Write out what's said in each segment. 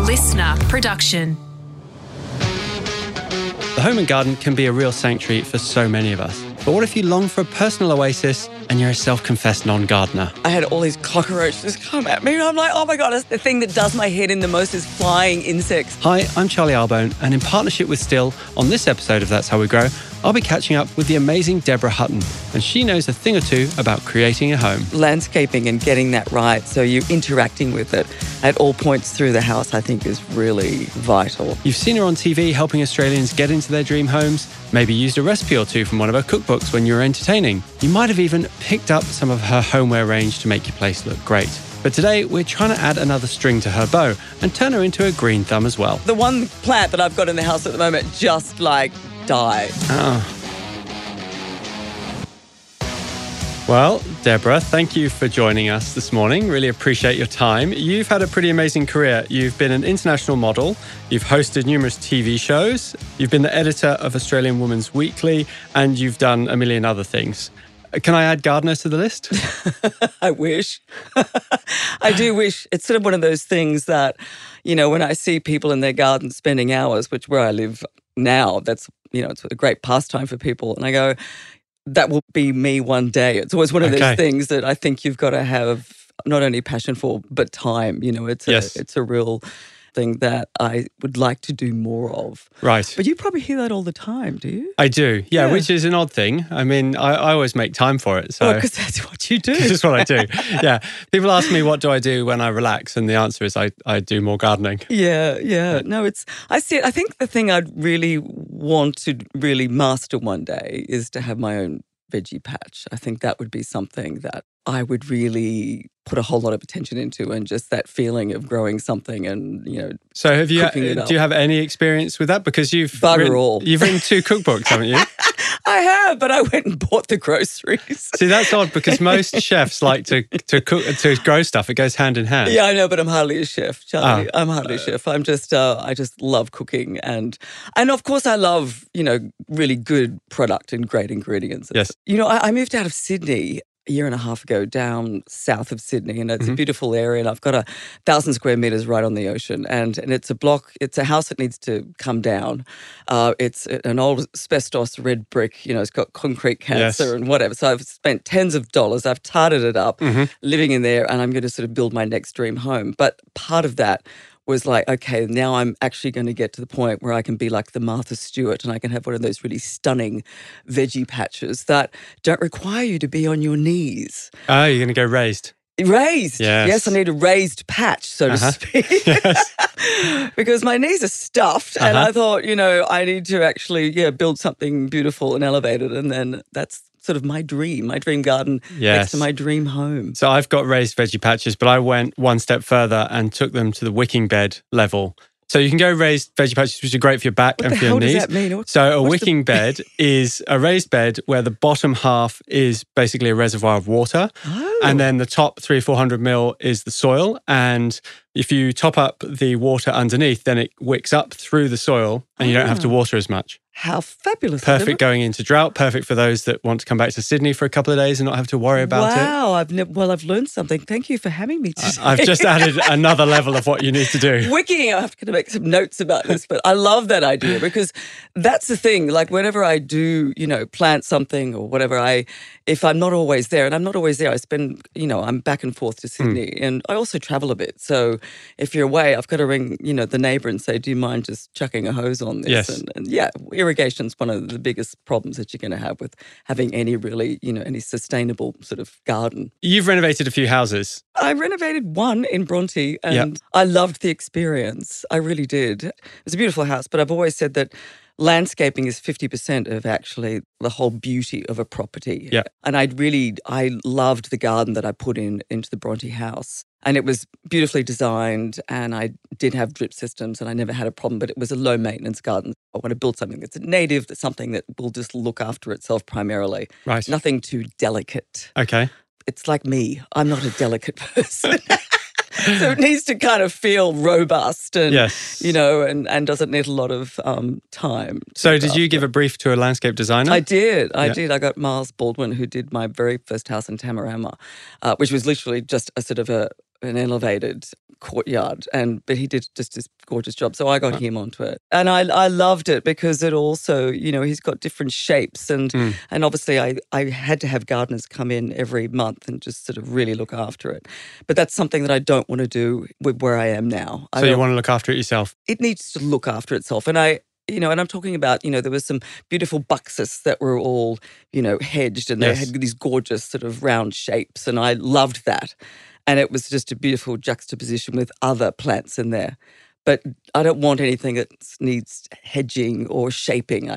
listener production. The home and garden can be a real sanctuary for so many of us. But what if you long for a personal oasis and you're a self-confessed non-gardener? I had all these cockroaches come at me and I'm like, oh my God, the thing that does my head in the most is flying insects. Hi, I'm Charlie Arbone, and in partnership with Still, on this episode of That's How We Grow, I'll be catching up with the amazing Deborah Hutton, and she knows a thing or two about creating a home. Landscaping and getting that right, so you're interacting with it at all points through the house, I think is really vital. You've seen her on TV helping Australians get into their dream homes, maybe used a recipe or two from one of her cookbooks when you were entertaining. You might have even picked up some of her homeware range to make your place look great. But today, we're trying to add another string to her bow and turn her into a green thumb as well. The one plant that I've got in the house at the moment just died. Oh. Well, Deborah, thank you for joining us this morning. Really appreciate your time. You've had a pretty amazing career. You've been an international model. You've hosted numerous TV shows. You've been the editor of Australian Woman's Weekly, and you've done a million other things. Can I add gardener to the list? I wish. I do wish. It's sort of one of those things that, you know, when I see people in their garden spending hours, which where I live now, that's, you know, it's a great pastime for people. And I go, that will be me one day. It's always one of those things that I think you've got to have not only passion for, but time. You know, it's a real thing that I would like to do more of. Right. But you probably hear that all the time, do you? I do, yeah, which is an odd thing. I mean, I always make time for it. So because that's what you do. That's what I do, yeah. People ask me, what do I do when I relax? And the answer is I do more gardening. Yeah. No, I see it. I think the thing I'd really want to really master one day is to have my own veggie patch. I think that would be something that I would really put a whole lot of attention into, and just that feeling of growing something and, you know, so do you have any experience with that? Because you've written 2 cookbooks, haven't you? I have, but I went and bought the groceries. See, that's odd because most chefs like to cook, to grow stuff. It goes hand in hand. Yeah, I know, but I'm hardly a chef, Charlie. I'm hardly a chef. I'm just, I just love cooking, and of course I love, you know, really good product and great ingredients. Yes. You know, I moved out of Sydney a year and a half ago down south of Sydney, and it's a beautiful area, and I've got 1,000 square meters right on the ocean, and it's a block, it's a house that needs to come down. It's an old asbestos red brick, you know, it's got concrete cancer and whatever. So I've spent tens of dollars, I've tarted it up, living in there, and I'm going to sort of build my next dream home. But part of that was like, okay, now I'm actually going to get to the point where I can be like the Martha Stewart, and I can have one of those really stunning veggie patches that don't require you to be on your knees. Oh, you're going to go raised? Raised. Yes, I need a raised patch, so to speak. Yes. Because my knees are stuffed, and I thought, you know, I need to actually, build something beautiful and elevated, and then that's sort of my dream garden next to my dream home. So I've got raised veggie patches, but I went one step further and took them to the wicking bed level. So you can go raised veggie patches, which are great for your back and for your knees. What does that mean? So a wicking bed is a raised bed where the bottom half is basically a reservoir of water. Oh. And then the top 300 or 400 mil is the soil. And if you top up the water underneath, then it wicks up through the soil and you don't have to water as much. How fabulous. Perfect going into drought, perfect for those that want to come back to Sydney for a couple of days and not have to worry about it. Wow, I've learned something. Thank you for having me today. I've just added another level of what you need to do. Wicking, I have to make some notes about this, but I love that idea because that's the thing. Like whenever I do, you know, plant something or whatever, if I'm not always there, and I'm not always there, I spend, you know, I'm back and forth to Sydney and I also travel a bit. So if you're away, I've got to ring, you know, the neighbour and say, do you mind just chucking a hose on this? Yes. And irrigation's one of the biggest problems that you're going to have with having any really, you know, any sustainable sort of garden. You've renovated a few houses. I renovated one in Bronte and I loved the experience. I really did. It was a beautiful house, but I've always said that landscaping is 50% of actually the whole beauty of a property. Yeah. And I loved the garden that I put into the Bronte house. And it was beautifully designed, and I did have drip systems, and I never had a problem, but it was a low-maintenance garden. I want to build something that's native, that's something that will just look after itself primarily. Right. Nothing too delicate. Okay. It's like me. I'm not a delicate person. So it needs to kind of feel robust and, you know, and doesn't need a lot of time. So did you give a brief to a landscape designer? I did. I got Miles Baldwin, who did my very first house in Tamarama, which was literally just a sort of an elevated courtyard, but he did just this gorgeous job. So I got him onto it. And I loved it because it also, he's got different shapes. And obviously I had to have gardeners come in every month and just sort of really look after it. But that's something that I don't want to do with where I am now. So you want to look after it yourself? It needs to look after itself. And and I'm talking about, there was some beautiful buxus that were all, hedged, and they had these gorgeous sort of round shapes. And I loved that. And it was just a beautiful juxtaposition with other plants in there. But I don't want anything that needs hedging or shaping.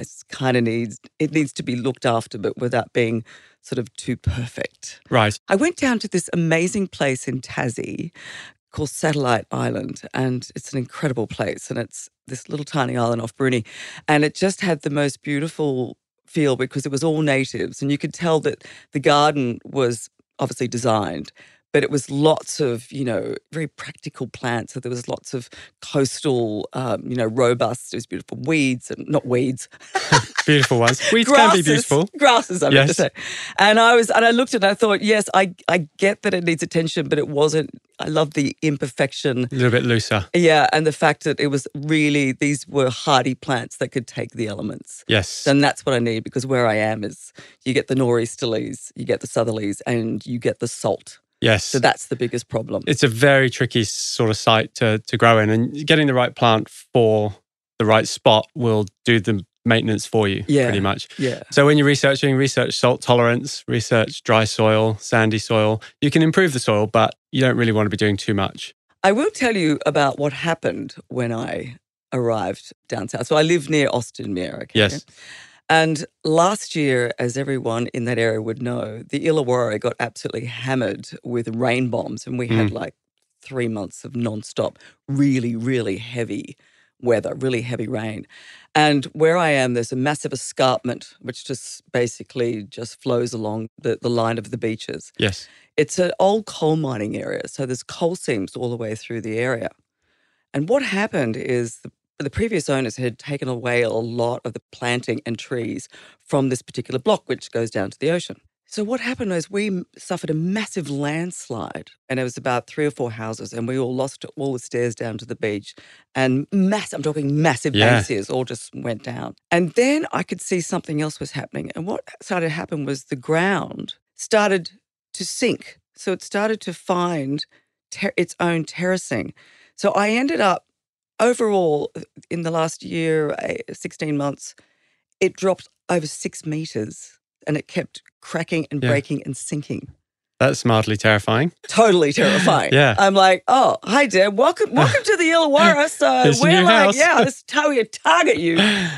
It needs to be looked after, but without being sort of too perfect. Right. I went down to this amazing place in Tassie called Satellite Island, and it's an incredible place, and it's this little tiny island off Bruny, and it just had the most beautiful feel because it was all natives, and you could tell that the garden was obviously designed, but it was lots of, very practical plants. So there was lots of coastal, robust, it was beautiful weeds, and not weeds. Beautiful ones. Weeds grasses, can be beautiful. Grasses, I meant to say. And I looked at it and I thought, yes, I get that it needs attention, but it wasn't, I love the imperfection. A little bit looser. Yeah, and the fact that it was really, these were hardy plants that could take the elements. Yes. And that's what I need, because where I am is you get the nor'easterlies, you get the southerlies, and you get the salt. Yes. So that's the biggest problem. It's a very tricky sort of site to grow in, and getting the right plant for the right spot will do the maintenance for you, pretty much. Yeah. So when you're research salt tolerance, research dry soil, sandy soil. You can improve the soil, but you don't really want to be doing too much. I will tell you about what happened when I arrived down south. So I live near Austinmere. Okay? Yes. And last year, as everyone in that area would know, the Illawarra got absolutely hammered with rain bombs, and we had like 3 months of nonstop, really, really heavy weather, really heavy rain. And where I am, there's a massive escarpment, which just basically just flows along the line of the beaches. Yes. It's an old coal mining area, so there's coal seams all the way through the area. And what happened is the previous owners had taken away a lot of the planting and trees from this particular block, which goes down to the ocean. So what happened is we suffered a massive landslide, and it was about 3 or 4 houses, and we all lost all the stairs down to the beach, and I'm talking massive bankers all just went down. And then I could see something else was happening, and what started to happen was the ground started to sink. So it started to find its own terracing. So I ended up, overall, in the last year, 16 months, it dropped over 6 meters, and it kept cracking and breaking and sinking. That's mildly terrifying. Totally terrifying. Yeah. I'm like, oh, hi, Deb. Welcome to the Illawarra. So we're like, this is how we target you.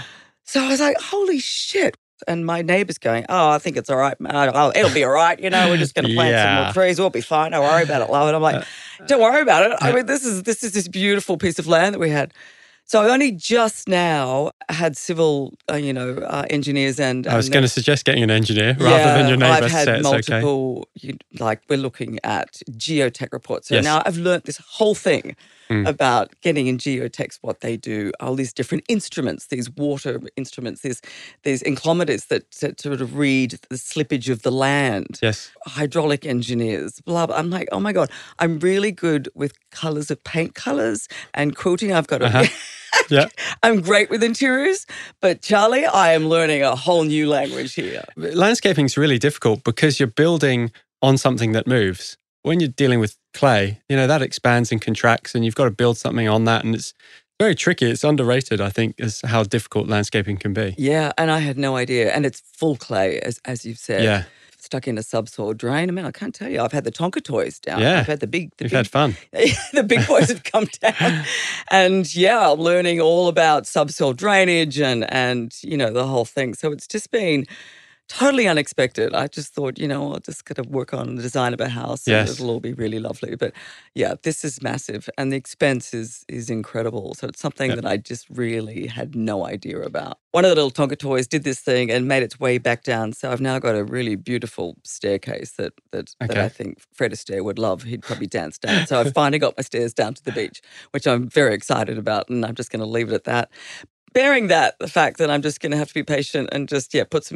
So I was like, holy shit. And my neighbour's going, oh, I think it's all right. Oh, it'll be all right. We're just going to plant some more trees. We'll be fine. Don't worry about it, love. And I'm like, don't worry about it. I mean, this is this beautiful piece of land that we had. So I only just now had civil, engineers and... I was going to suggest getting an engineer rather than your neighbour. I've had multiple, okay. We're looking at geotech reports. So yes. now I've learnt this whole thing about getting in geotechs, what they do, all these different instruments, these water instruments, these inclometers that sort of read the slippage of the land. Yes. Hydraulic engineers, blah, blah. I'm like, oh my God, I'm really good with colours of paint colours and quilting. I've got a... Yeah. I'm great with interiors, but Charlie, I am learning a whole new language here. Landscaping is really difficult because you're building on something that moves. When you're dealing with clay, that expands and contracts, and you've got to build something on that, and it's very tricky. It's underrated, I think, as how difficult landscaping can be. Yeah, and I had no idea. And it's full clay, as you've said. Yeah. Stuck in a subsoil drain. I mean, I can't tell you. I've had the Tonka toys down. Yeah. I've had the big... You've had fun. The big boys have come down. And I'm learning all about subsoil drainage and the whole thing. So it's just been totally unexpected. I just thought, I'll just got to work on the design of a house and it'll all be really lovely. But this is massive, and the expense is incredible. So it's something that I just really had no idea about. One of the little Tonka toys did this thing and made its way back down. So I've now got a really beautiful staircase that I think Fred Astaire would love. He'd probably dance down. So I've finally got my stairs down to the beach, which I'm very excited about, and I'm just going to leave it at that. Bearing the fact that I'm just going to have to be patient and just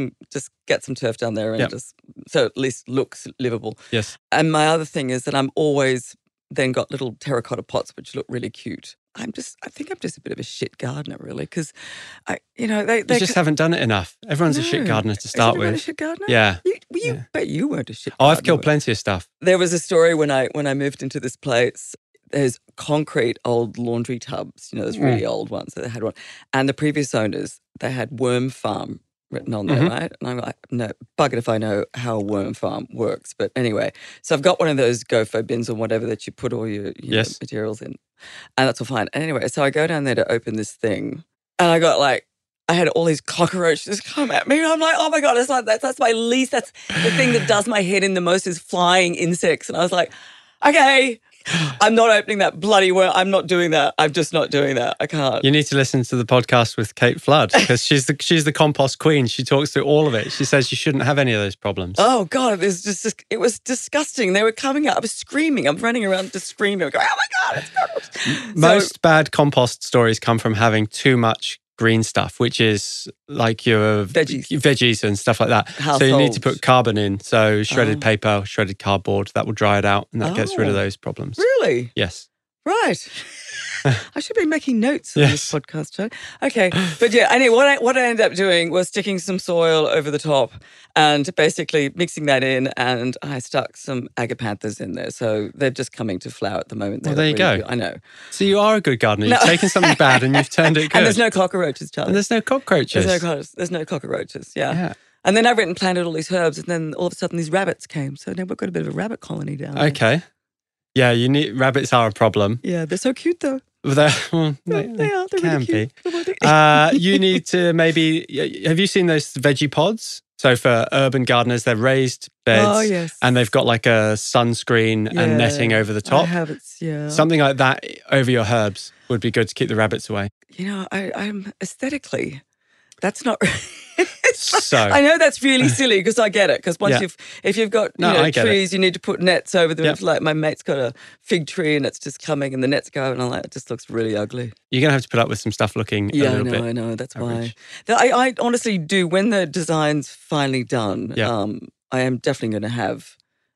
get some turf down there and just so at least looks livable. Yes. And my other thing is that I'm always then got little terracotta pots which look really cute. I think I'm just a bit of a shit gardener, really, because they You just haven't done it enough. Everyone's a shit gardener to start Is everyone with. a shit gardener? Yeah. But you weren't a shit Oh, gardener. I've killed plenty of stuff. There was a story when I moved into this place. There's concrete old laundry tubs, those really old ones that they had one. And the previous owners, they had worm farm written on there, right? And I'm like, no, bugger if I know how a worm farm works. But anyway, so I've got one of those GoFo bins or whatever that you put all your materials in. And that's all fine. And anyway, so I go down there to open this thing and I had all these cockroaches come at me. And I'm like, oh my God, it's like that's my least, that's the thing that does my head in the most is flying insects. And I was like, okay, I'm not opening that bloody worm. I'm not doing that. I'm just not doing that. I can't. You need to listen to the podcast with Kate Flood because she's the compost queen. She talks through all of it. She says you shouldn't have any of those problems. Oh God, it was disgusting. They were coming out. I was screaming. I'm running around just screaming. Going, oh my God, it's gross. Most bad compost stories come from having too much green stuff, which is like your veggies and stuff like that. Household. So you need to put carbon in. So shredded paper, shredded cardboard, that will dry it out and that gets rid of those problems. Really? Yes. Right. I should be making notes on this podcast show. Okay. But yeah, anyway, what I ended up doing was sticking some soil over the top and basically mixing that in, and I stuck some agapanthus in there. So they're just coming to flower at the moment. Well, there you go. I know. So you are a good gardener. You've taken something bad and you've turned it good. And there's no cockroaches, Charlie. And there's no cockroaches. There's no cockroaches, yeah. And then I went and planted all these herbs, and then all of a sudden these rabbits came. So now we've got a bit of a rabbit colony down there. Okay. Yeah, rabbits are a problem. Yeah, they're so cute though. They are. They're can really be. You need to maybe, have you seen those veggie pods? So for urban gardeners, they're raised beds. Oh, yes. And they've got like a sunscreen and netting over the top. I have it, yeah. Something like that over your herbs would be good to keep the rabbits away. I'm aesthetically, that's not... So I know that's really silly because I get it. Because if you've got trees, you need to put nets over them. It's like my mate's got a fig tree and it's just coming and the nets go and I'm like, it just looks really ugly. You're going to have to put up with some stuff looking a little bit. I know. That's average. why. I honestly do. When the design's finally done, I am definitely going to have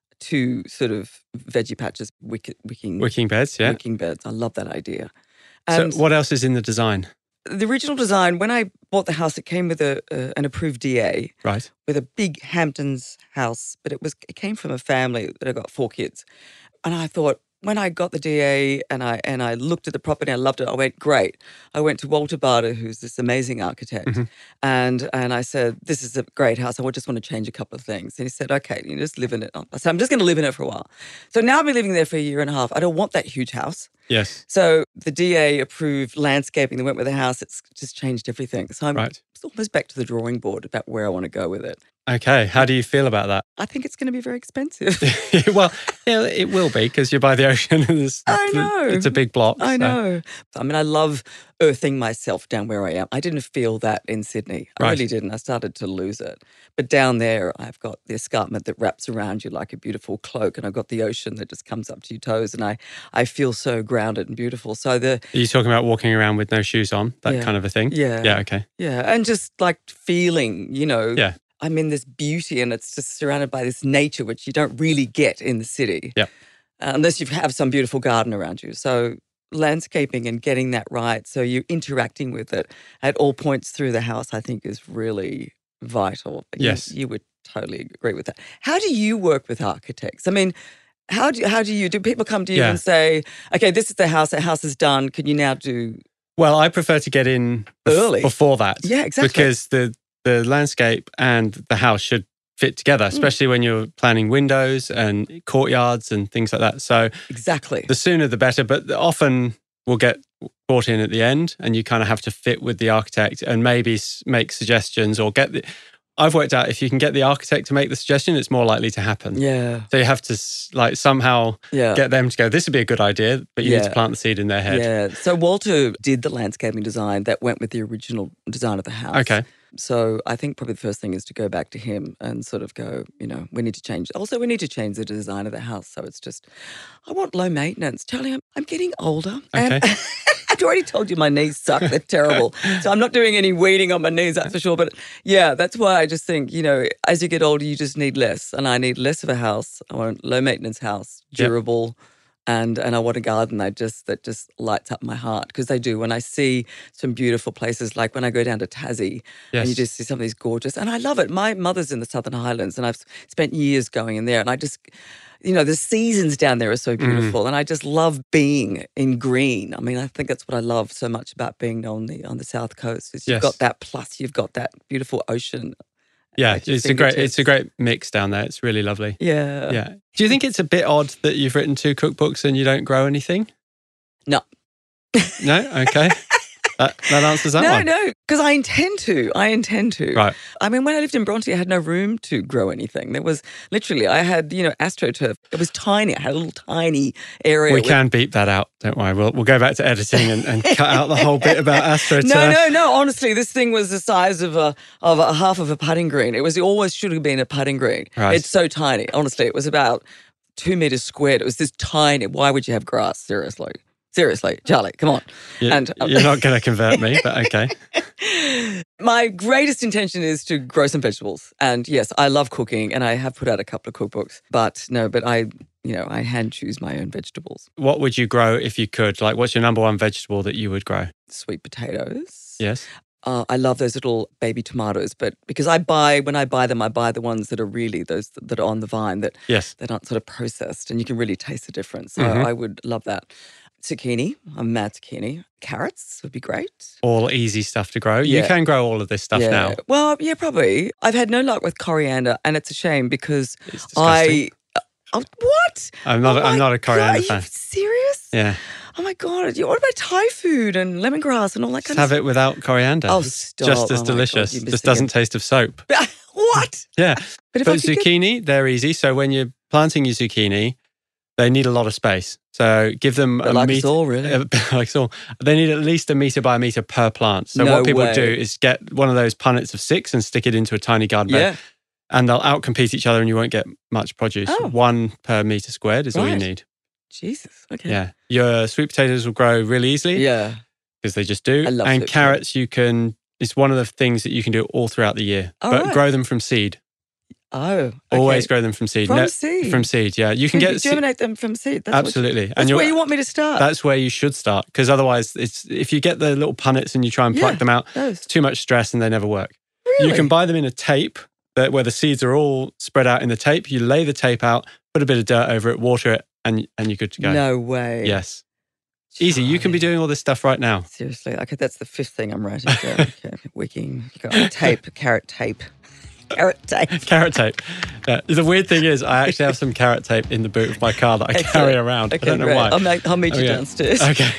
2 sort of veggie patches, wicking beds. Yeah, wicking beds. I love that idea. And so what else is in the design? The original design, when I bought the house, it came with an approved DA, right? With a big Hamptons house, but it came from a family that had got 4 kids, and I thought when I got the DA and I looked at the property, I loved it. I went, great. I went to Walter Bader, who's this amazing architect, and I said, this is a great house. I just want to change a couple of things. And he said, okay, you just live in it. I said, I'm just going to live in it for a while. So now I've been living there for a year and a half. I don't want that huge house. Yes. So the DA approved landscaping that went with the house. It's just changed everything. So I'm almost back to the drawing board about where I want to go with it. Okay. How do you feel about that? I think it's going to be very expensive. Well, it will be because you're by the ocean. I know. It's a big block. I know. I mean, I love earthing myself down where I am. I didn't feel that in Sydney. I really didn't. I started to lose it. But down there, I've got the escarpment that wraps around you like a beautiful cloak, and I've got the ocean that just comes up to your toes, and I feel so grounded and beautiful. So Are you talking about walking around with no shoes on, that kind of a thing? Yeah. Yeah, okay. Yeah, and just like feeling, Yeah. I'm in this beauty and it's just surrounded by this nature, which you don't really get in the city. Yeah. Unless you have some beautiful garden around you. So landscaping and getting that right, so you're interacting with it at all points through the house, I think is really vital. Yes. You would totally agree with that. How do you work with architects? I mean, how do people come to you and say, okay, this is the house is done, can you now do... Well, I prefer to get in early before that. Yeah, exactly. Because the landscape and the house should fit together, especially when you're planning windows and courtyards and things like that. So exactly, the sooner the better, but often we'll get brought in at the end and you kind of have to fit with the architect and maybe make suggestions or I've worked out if you can get the architect to make the suggestion, it's more likely to happen. Yeah. So you have to somehow get them to go, this would be a good idea, but you need to plant the seed in their head. Yeah. So Walter did the landscaping design that went with the original design of the house. Okay. So I think probably the first thing is to go back to him and sort of go, we need to change. Also, we need to change the design of the house. So it's just, I want low maintenance. Charlie, I'm getting older. Okay. And I'd already told you my knees suck. They're terrible. So I'm not doing any weeding on my knees, that's for sure. But yeah, that's why I just think, as you get older, you just need less. And I need less of a house. I want a low maintenance house, durable, and I want a garden that just lights up my heart, because they do. When I see some beautiful places, like when I go down to Tassie, and you Yes. just see some of these gorgeous, and I love it. My mother's in the Southern Highlands, and I've spent years going in there, and I just, the seasons down there are so beautiful, and I just love being in green. I mean, I think that's what I love so much about being on the South Coast, is you've Yes. got that, plus you've got that beautiful ocean. Yeah, at your it's a fingertips. great mix down there. It's really lovely. Yeah. Yeah. Do you think it's a bit odd that you've written 2 cookbooks and you don't grow anything? No. No? Okay. That answers that one. No, because I intend to. Right. I mean, when I lived in Bronte, I had no room to grow anything. There was literally, I had, AstroTurf. It was tiny. I had a little tiny area. We can beep that out. Don't worry. We'll go back to editing and cut out the whole bit about AstroTurf. No. Honestly, this thing was the size of a half of a putting green. It always should have been a putting green. Right. It's so tiny. Honestly, it was about 2 meters squared. It was this tiny. Why would you have grass? Seriously, Charlie, come on. You're not going to convert me, but okay. My greatest intention is to grow some vegetables. And yes, I love cooking, and I have put out a couple of cookbooks. But I hand choose my own vegetables. What would you grow if you could? Like, what's your number one vegetable that you would grow? Sweet potatoes. Yes. I love those little baby tomatoes, but because when I buy them, I buy the ones that are really those that are on the vine, that Yes. that aren't sort of processed, and you can really taste the difference. So I would love that. Zucchini, I'm mad zucchini. Carrots would be great. All easy stuff to grow. You Yeah. can grow all of this stuff now. Well, yeah, probably. I've had no luck with coriander, and it's a shame because It's disgusting. what? I'm not a coriander God, fan. Are you serious? Yeah. Oh my God. What about Thai food and lemongrass and all that Just kind have of it without coriander. Oh, It's stop. just Oh as my God, delicious. you're Just missing doesn't taste of soap. stuff? What? Yeah. But if But I could get- zucchini, they're easy. So when you're planting your zucchini, they need a lot of space. So give them But a like meter. us all, really. Like us all. They need at least 1 meter by 1 meter per plant. So No what people way. do is get one of those punnets of 6 and stick it into a tiny garden bed. Yeah. And they'll outcompete each other and you won't get much produce. Oh. 1 per meter squared is all you Right. need. Jesus. Okay. Yeah. Your sweet potatoes will grow really easily Yeah. because they just do. I love and sweet carrots, it's one of the things that you can do all throughout the year. Oh, but right. grow them from seed. Oh. Okay. Always grow them from seed. From seed? From seed, yeah. You can You get germinate them from seed. That's absolutely. That's where you want me to start. That's where you should start, because otherwise, if you get the little punnets and you try and pluck Yeah, them out, those. it's too much stress and they never work. Really? You can buy them in a tape where the seeds are all spread out in the tape. You lay the tape out, put a bit of dirt over it, water it, and you're good to go. No way. Yes. Easy. You can be Charlie. doing all this stuff right now. Seriously. Okay, that's the 5th thing I'm writing down. Okay, wicking. You got tape, carrot tape. Carrot tape. Carrot tape. Yeah. The weird thing is, I actually have some carrot tape in the boot of my car that I carry around. Okay, I don't know great. why. I'll meet you Okay. downstairs. Okay.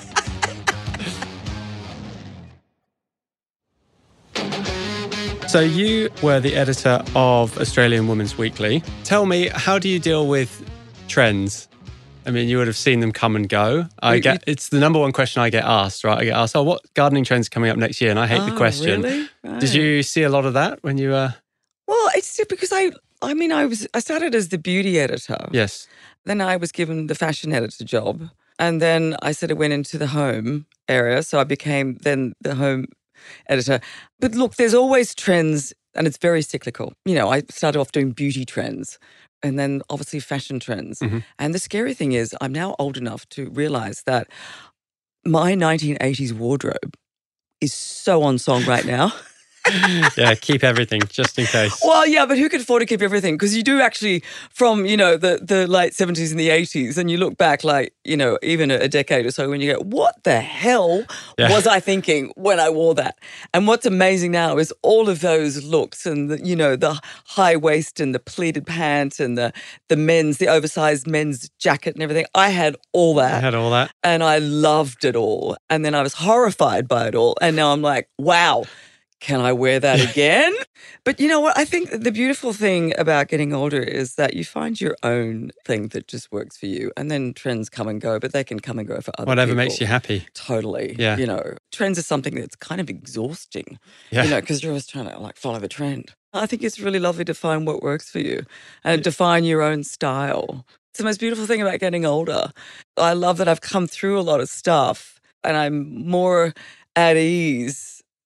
So you were the editor of Australian Women's Weekly. Tell me, how do you deal with trends? I mean, you would have seen them come and go. It's the number one question I get asked, right? I get asked, what gardening trends are coming up next year? And I hate the question. Really? Right. Did you see a lot of that when you were? Well, it's just because I started as the beauty editor. Yes. Then I was given the fashion editor job. And then I sort of went into the home area. So I became then the home editor. But look, there's always trends, and it's very cyclical. I started off doing beauty trends and then obviously fashion trends. Mm-hmm. And the scary thing is I'm now old enough to realize that my 1980s wardrobe is so on song right now. Yeah, keep everything just in case. Well, yeah, but who could afford to keep everything? Because you do actually, from, the late 70s and the 80s, and you look back like, even a decade or so, when you go, what the hell was I thinking when I wore that? And what's amazing now is all of those looks and, the high waist and the pleated pant and the oversized men's jacket and everything. I had all that. I had all that. And I loved it all. And then I was horrified by it all. And now I'm like, wow. Can I wear that again? But you know what? I think the beautiful thing about getting older is that you find your own thing that just works for you. And then trends come and go, but they can come and go for other Whatever people. makes you happy. Totally. Yeah. Trends are something that's kind of exhausting, Yeah. because you're always trying to follow the trend. I think it's really lovely to find what works for you and define your own style. It's the most beautiful thing about getting older. I love that I've come through a lot of stuff and I'm more at ease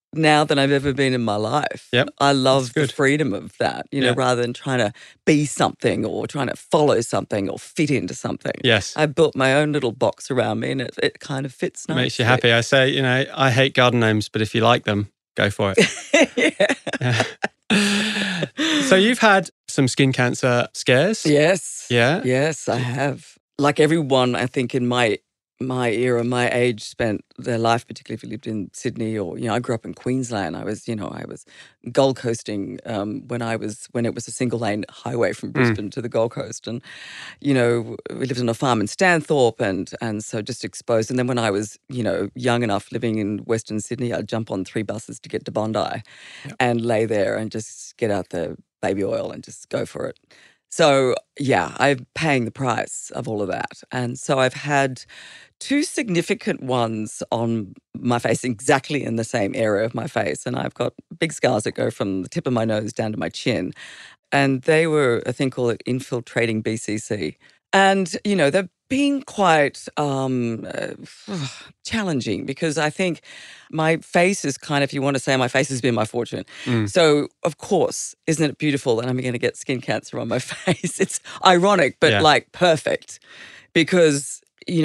now than I've ever been in my life. Yep. I love the good. freedom of that, Yeah. rather than trying to be something or trying to follow something or fit into something. Yes. I built my own little box around me and it kind of fits nicely. Makes you happy. I say, I hate garden gnomes, but if you like them, go for it. Yeah. So you've had some skin cancer scares? Yes. Yeah? Yes, I have. Like everyone, I think in my era, my age, spent their life, particularly if you lived in Sydney or, I grew up in Queensland. I was Gold Coasting when it was a single lane highway from Brisbane to the Gold Coast. And, we lived on a farm in Stanthorpe and so just exposed. And then when I was, young enough living in Western Sydney, I'd jump on 3 buses to get to Bondi and lay there and just get out the baby oil and just go for it. So, yeah, I'm paying the price of all of that. And so I've had 2 significant ones on my face, exactly in the same area of my face. And I've got big scars that go from the tip of my nose down to my chin. And they were a thing called infiltrating BCC. And, they've been quite challenging because I think my face is kind of, if you want to say, my face has been my fortune. So, of course, isn't it beautiful that I'm going to get skin cancer on my face? It's ironic, but like perfect because,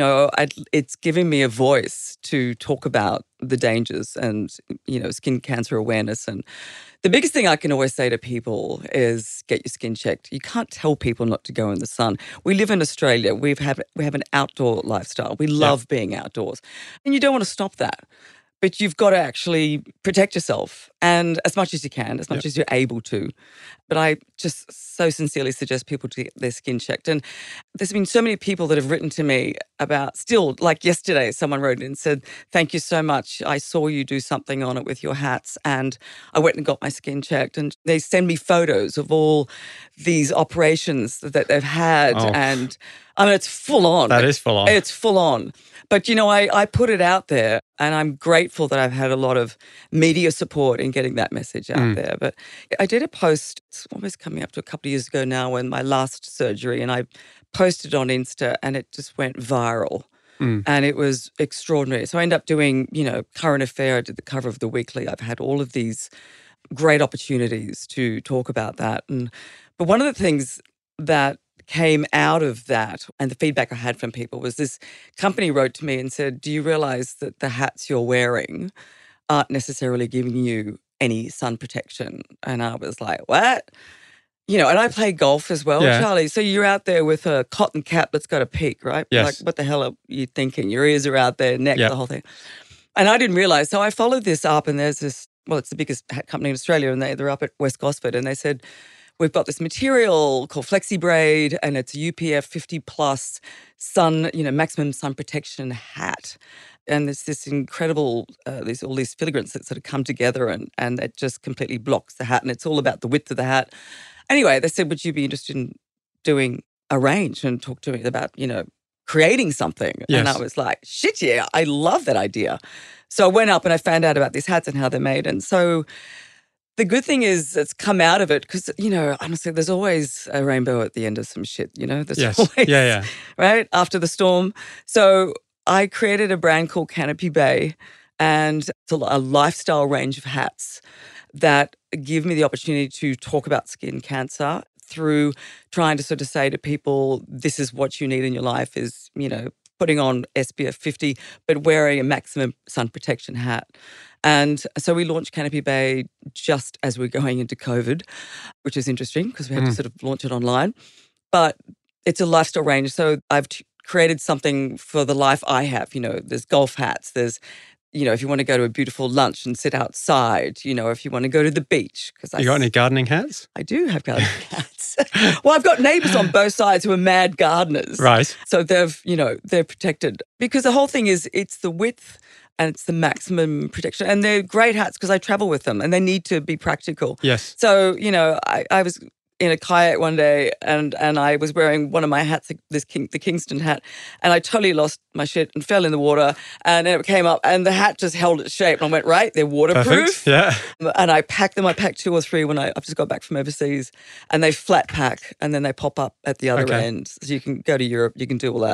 it's giving me a voice to talk about the dangers and, skin cancer awareness. And the biggest thing I can always say to people is get your skin checked. You can't tell people not to go in the sun. We live in Australia. We have an outdoor lifestyle. We love being outdoors. And you don't want to stop that. But you've got to actually protect yourself and as much as you can, as much as you're able to. But I just so sincerely suggest people to get their skin checked. And there's been so many people that have written to me about, still, like yesterday, someone wrote in and said, thank you so much. I saw you do something on it with your hats and I went and got my skin checked. And they send me photos of all these operations that they've had. Oh. And I mean, it's full on. That is full on. It's full on. But, I put it out there and I'm grateful that I've had a lot of media support in getting that message out there. But I did a post, it's almost coming up to a couple of years ago now, when my last surgery, and I posted on Insta and it just went viral. And it was extraordinary. So I ended up doing, current affair. I did the cover of the Weekly. I've had all of these great opportunities to talk about that. But one of the things that came out of that and the feedback I had from people was this company wrote to me and said, do you realize that the hats you're wearing aren't necessarily giving you any sun protection? And I was like, what? And I play golf as well, Charlie. So you're out there with a cotton cap that's got a peak, right? Yes. Like, what the hell are you thinking? Your ears are out there, neck, the whole thing. And I didn't realize. So I followed this up and there's this, it's the biggest hat company in Australia and they're up at West Gosford and they said, we've got this material called FlexiBraid and it's a UPF 50 plus sun, maximum sun protection hat. And there's this incredible, all these filigrees that sort of come together and it just completely blocks the hat. And it's all about the width of the hat. Anyway, they said, would you be interested in doing a range and talk to me about, creating something? Yes. And I was like, shit, yeah, I love that idea. So I went up and I found out about these hats and how they're made. And so the good thing is it's come out of it because, honestly, there's always a rainbow at the end of some shit, There's always, right, after the storm. So I created a brand called Canopy Bay and it's a lifestyle range of hats that give me the opportunity to talk about skin cancer through trying to sort of say to people, this is what you need in your life is, putting on SPF 50, but wearing a maximum sun protection hat. And so we launched Canopy Bay just as we're going into COVID, which is interesting because we had to sort of launch it online. But it's a lifestyle range. So I've created something for the life I have. There's golf hats, there's if you want to go to a beautiful lunch and sit outside, if you want to go to the beach. You got any gardening hats? I do have gardening hats. Well, I've got neighbours on both sides who are mad gardeners. Right. So they're protected. Because the whole thing is it's the width and it's the maximum protection. And they're great hats because I travel with them and they need to be practical. Yes. So, I was in a kayak one day and I was wearing one of my hats, the Kingston hat, and I totally lost my shit and fell in the water and it came up and the hat just held its shape. And I went, right, they're waterproof. Perfect. Yeah. And I packed them. I packed 2 or 3 when I've just got back from overseas and they flat pack and then they pop up at the other end. So you can go to Europe, you can do all that.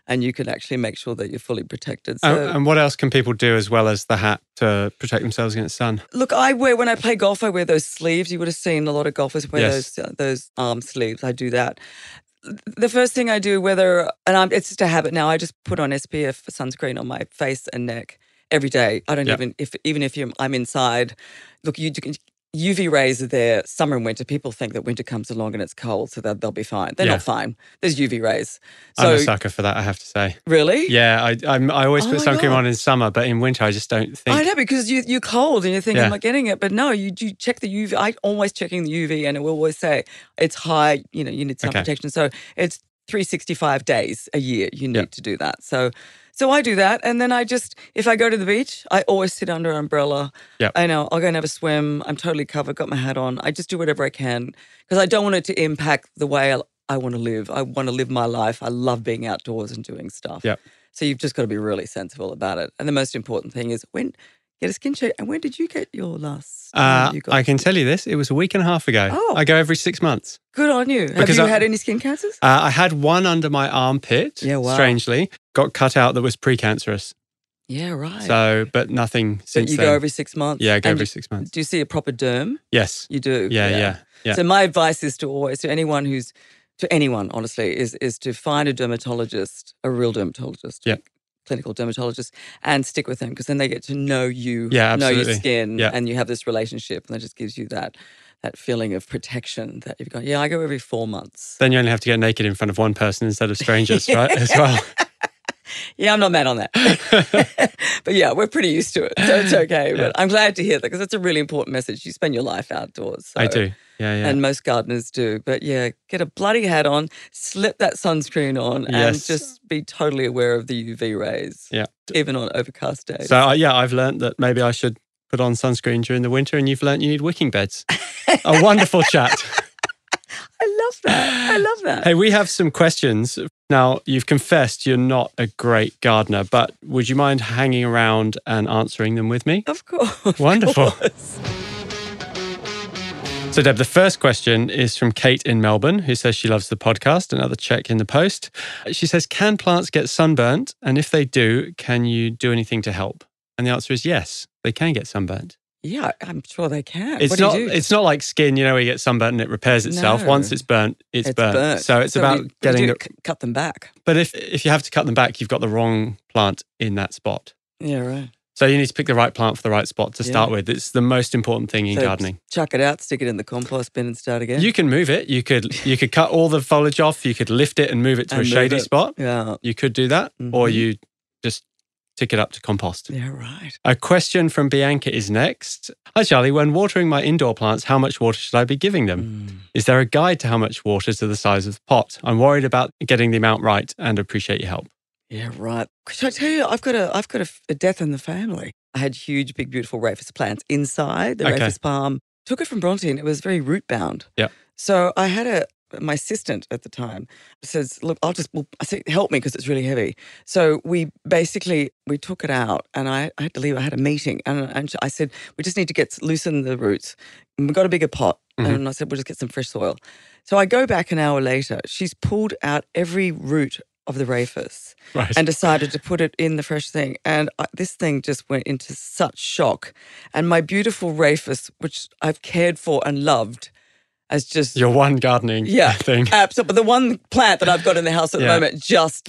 and you can actually make sure that you're fully protected. So, and what else can people do as well as the hat to protect themselves against sun? look, when I play golf, I wear those sleeves. You would have seen a lot of golfers wear those arm sleeves. I do that. The first thing I do, it's just a habit now, I just put on SPF sunscreen on my face and neck every day. I don't even if I'm inside. Look, UV rays are there summer and winter. People think that winter comes along and it's cold, so that they'll be fine. They're not fine. There's UV rays. So, I'm a sucker for that, I have to say. Really? Yeah, I always put sunscreen on in summer, but in winter I just don't think. I know, because you're cold and you think, I'm not getting it. But no, you check the UV. I'm always checking the UV, and it will always say it's high, you need sun protection. So it's 365 days a year you need to do that. So I do that, and then if I go to the beach, I always sit under an umbrella. Yep. I know, I'll go and have a swim. I'm totally covered, got my hat on. I just do whatever I can because I don't want it to impact the way I want to live. I want to live my life. I love being outdoors and doing stuff. Yep. So you've just got to be really sensible about it. And the most important thing is get a skin check. And when did you get your last? I can tell you this. It was a week and a half ago. Oh. I go every 6 months. Good on you. Have you had any skin cancers? I had one under my armpit, strangely. Got cut out that was precancerous. Yeah, right. So, but nothing since then. You go every 6 months? Yeah, I go every 6 months. Do you see a proper derm? Yes. You do? Yeah. So my advice is to anyone, honestly, is to find a dermatologist, a real dermatologist. Yeah. Clinical dermatologist, and stick with them, because then they get to know you, know your skin, and you have this relationship, and that just gives you that feeling of protection that you've got. Yeah, I go every 4 months. Then you only have to get naked in front of one person instead of strangers, right? As well. Yeah, I'm not mad on that. But yeah, we're pretty used to it, so it's okay. But I'm glad to hear that, because it's a really important message. You spend your life outdoors. So. I do. Yeah. And most gardeners do. But yeah, get a bloody hat on, slip that sunscreen on, and just be totally aware of the UV rays. Yeah. Even on overcast days. So I've learned that maybe I should put on sunscreen during the winter, and you've learned you need wicking beds. A wonderful chat. I love that. Hey, we have some questions. Now, you've confessed you're not a great gardener, but would you mind hanging around and answering them with me? Of course. Wonderful. Of course. So, Deb, the first question is from Kate in Melbourne, who says she loves the podcast. Another check in the post. She says, can plants get sunburnt? And if they do, can you do anything to help? And the answer is yes, they can get sunburnt. Yeah, I'm sure they can. It's not like skin, where you get sunburnt and it repairs itself. No. Once it's burnt, it's burnt. So it's about getting cut them back. But if you have to cut them back, you've got the wrong plant in that spot. Yeah, right. So you need to pick the right plant for the right spot to start with. It's the most important thing in gardening. Chuck it out, stick it in the compost bin and start again. You can move it. You could cut all the foliage off. You could lift it and move it to a shady spot. Yeah. You could do that. Mm-hmm. Or you just stick it up to compost. Yeah, right. A question from Bianca is next. Hi, Charlie. When watering my indoor plants, how much water should I be giving them? Is there a guide to how much water to the size of the pot? I'm worried about getting the amount right and appreciate your help. Yeah, right. Should I tell you, I've got a death in the family. I had huge, big, beautiful Rhapis plants inside the Rhapis palm. Took it from Bronte and it was very root bound. Yeah. So I had my assistant at the time says, look, I said, help me because it's really heavy. So we took it out and I had to leave. I had a meeting and I said, we just need to loosen the roots. And we got a bigger pot. Mm-hmm. And I said, we'll just get some fresh soil. So I go back an hour later. She's pulled out every root of the Rhapis and decided to put it in the fresh thing. And this thing just went into such shock. And my beautiful Rhapis, which I've cared for and loved, as just... Your one gardening thing. Absolutely. But the one plant that I've got in the house at the moment just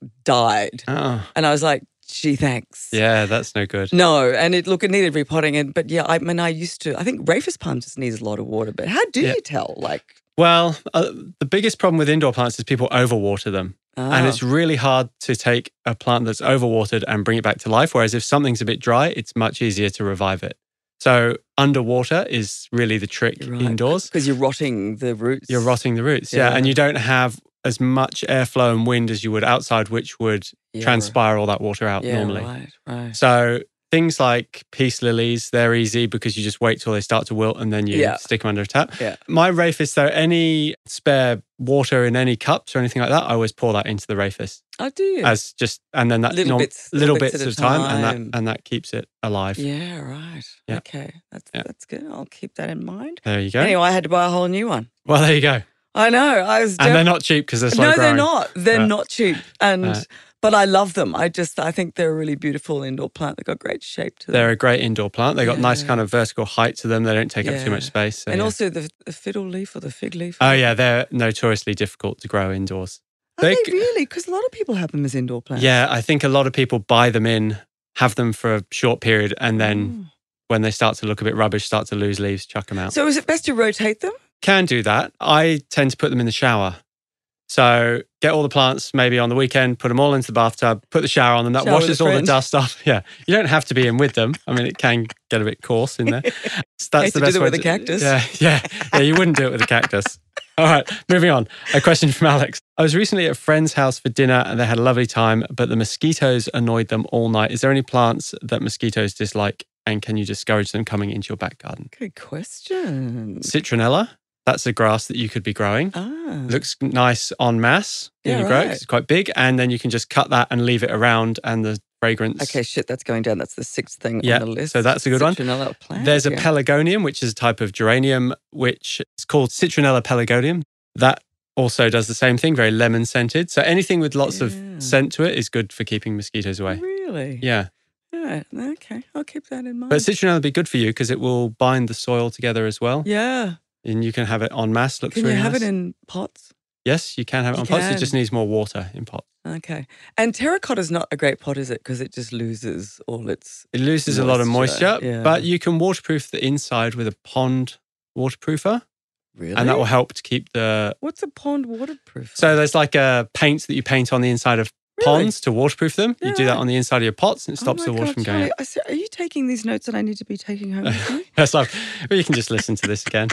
died. Oh. And I was like, gee, thanks. Yeah, that's no good. No, and it needed repotting. But yeah, I think Rhapis palm just needs a lot of water. But how do you tell? Well, the biggest problem with indoor plants is people overwater them. And it's really hard to take a plant that's overwatered and bring it back to life. Whereas if something's a bit dry, it's much easier to revive it. So underwater is really the trick indoors. Because you're rotting the roots. You're rotting the roots, yeah. And you don't have as much airflow and wind as you would outside, which would transpire all that water out normally. Right. So things like peace lilies, they're easy because you just wait till they start to wilt and then you stick them under a tap. Yeah. My Rhapis, though, any spare water in any cups or anything like that, I always pour that into the Rhapis. Oh, do you? And then that little bits at a time. And that keeps it alive. Yeah, right. Yeah. Okay, that's good. I'll keep that in mind. There you go. Anyway, I had to buy a whole new one. Well, there you go. I know. And they're not cheap because they're slow growing. No, they're not. They're not cheap. And But I love them. I think they're a really beautiful indoor plant. They've got great shape to them. They're a great indoor plant. They've got nice kind of vertical height to them. They don't take up too much space. So, and also the fiddle leaf or the fig leaf. Oh, yeah. They're notoriously difficult to grow indoors. Are they really? Because a lot of people have them as indoor plants. Yeah, I think a lot of people buy them in, have them for a short period, and then when they start to look a bit rubbish, start to lose leaves, chuck them out. So is it best to rotate them? Can do that. I tend to put them in the shower. So get all the plants maybe on the weekend, put them all into the bathtub, put the shower on them. That washes all the dust off. Yeah. You don't have to be in with them. I mean, it can get a bit coarse in there. That's the best way with a cactus. Yeah. You wouldn't do it with a cactus. All right, moving on. A question from Alex. I was recently at a friend's house for dinner and they had a lovely time, but the mosquitoes annoyed them all night. Is there any plants that mosquitoes dislike and can you discourage them coming into your back garden? Good question. Citronella. That's a grass that you could be growing. Looks nice en masse when you grow it. It's quite big. And then you can just cut that and leave it around and the fragrance. Okay, that's going down. That's the sixth thing on the list. So that's a good Citronella one. Plant, There's a pelargonium, which is a type of geranium, which is called Citronella pelargonium. That also does the same thing, very lemon scented. So anything with lots of scent to it is good for keeping mosquitoes away. Really? Yeah. Yeah, okay. I'll keep that in mind. But citronella would be good for you because it will bind the soil together as well. Yeah. And you can have it en masse. Looks really nice. Can you have it in pots? Yes, you can have it on pots. It just needs more water in pots. Okay. And terracotta is not a great pot, is it? Because it just loses all its It loses a lot of moisture, but you can waterproof the inside with a pond waterproofer. Really? And that will help to keep the... What's a pond waterproofer? So there's like a paint that you paint on the inside of ponds to waterproof them. You do that on the inside of your pots and it stops the water from going out. Are you taking these notes that I need to be taking home with me? That's like, well, you can just listen to this again.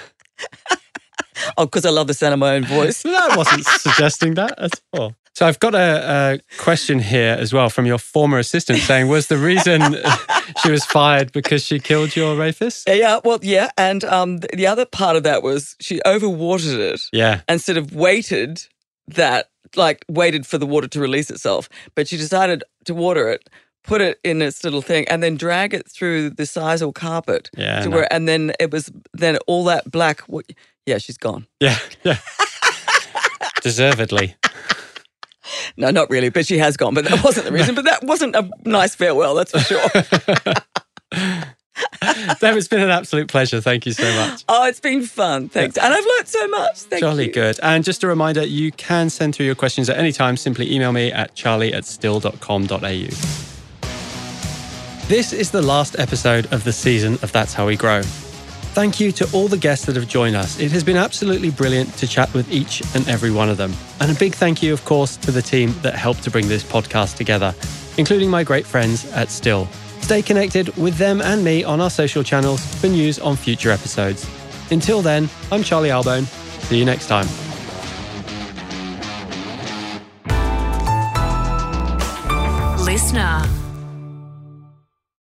Oh, because I love the sound of my own voice. No, I wasn't suggesting that at all. So I've got a question here as well from your former assistant saying, was the reason she was fired because she killed your rhapis? Yeah. And the other part of that was she overwatered it. Yeah. And sort of waited for the water to release itself. But she decided to water it, put it in its little thing, and then drag it through the sisal carpet. Yeah. And then all that black. Yeah, she's gone. Yeah. Deservedly. No, not really, but she has gone. But that wasn't the reason. But that wasn't a nice farewell, that's for sure. Deb, it's been an absolute pleasure. Thank you so much. Oh, it's been fun. Thanks. And I've learned so much. Thank you. Jolly good. And just a reminder, you can send through your questions at any time. Simply email me at charlie@still.com.au. This is the last episode of the season of That's How We Grow. Thank you to all the guests that have joined us. It has been absolutely brilliant to chat with each and every one of them. And a big thank you, of course, to the team that helped to bring this podcast together, including my great friends at Still. Stay connected with them and me on our social channels for news on future episodes. Until then, I'm Charlie Albone. See you next time. Listener.